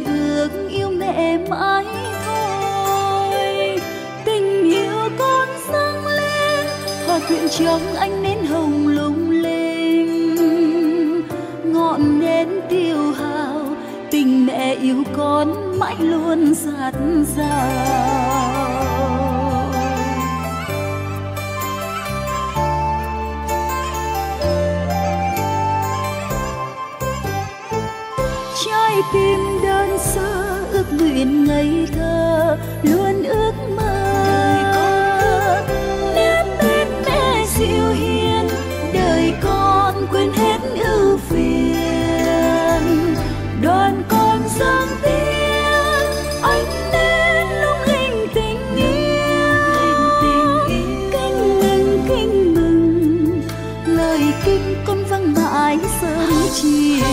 nguyện ước yêu mẹ mãi thôi. Tình yêu con dâng lên, hòa quyện trong ánh nến hồng lung linh. Ngọn nến tiêu hào, tình mẹ yêu con mãi luôn dạt dào. Trái tim đơn sơ ước nguyện ngây thơ, luôn ước mơ nét bên mẹ dịu hiền, đời con quên hết ưu phiền. Đoàn con dâng tiếng ánh nến lung linh tình yêu. Kinh mừng lời kinh con vang mãi sớm chiều.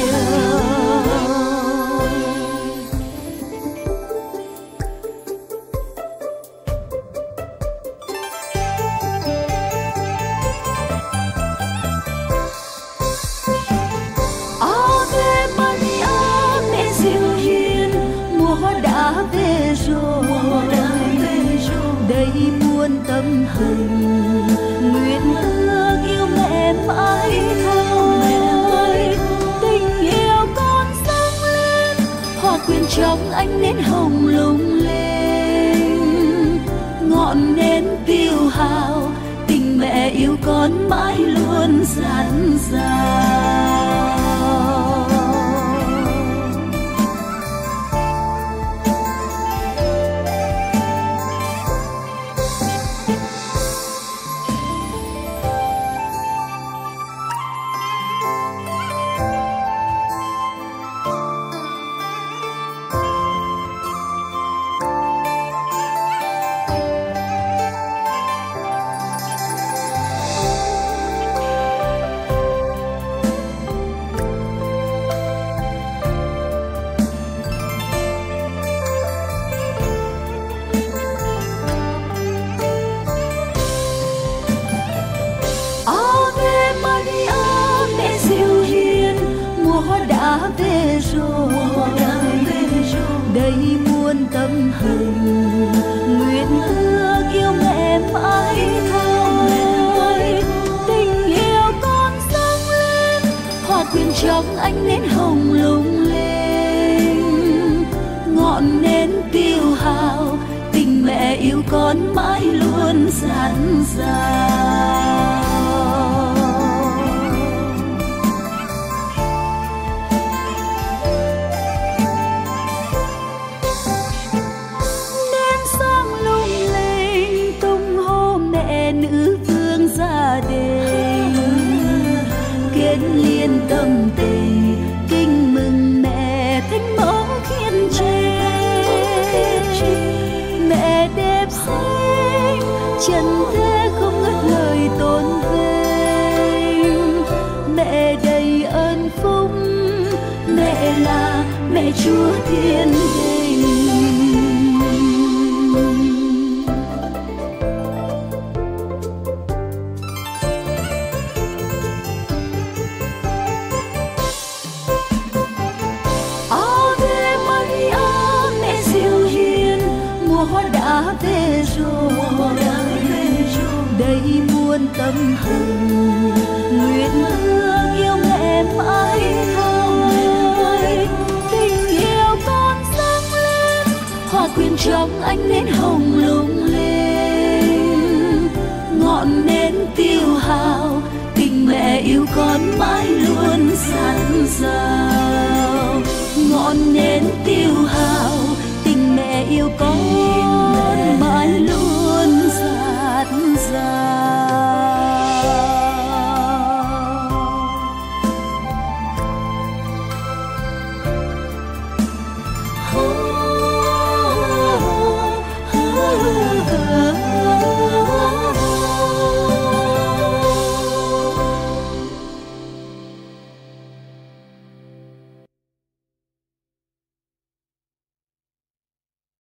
Đây muôn tâm hồng, nguyện ước yêu mẹ mãi thôi. Tình yêu con dâng lên, hòa quyện trong ánh nến hồng lung linh. Ngọn nến tiêu hào, tình mẹ yêu con mãi luôn dạt dào. Về rồi đây muôn tâm hồng, nguyện ước yêu mẹ mãi thôi. Tình yêu con dâng lên, hòa quyện trong ánh nến hồng lung linh. Ngọn nến tiêu hào, tình mẹ yêu con mãi luôn dạt dào. Gia đình kết liên tâm tình, kinh mừng mẹ thánh mẫu khiên trên. Mẹ đẹp xinh trần thế không ngớt lời tôn vinh. Mẹ đầy ơn phúc, mẹ là mẹ Chúa thiên đình. Về rồi đây muôn tâm hồng, nguyện ước yêu mẹ mãi thôi. Tình yêu con dâng lên, hòa quyện trong ánh nến hồng lung linh. Ngọn nến tiêu hào, tình mẹ yêu con mãi luôn dạt dào. Ngọn nến tiêu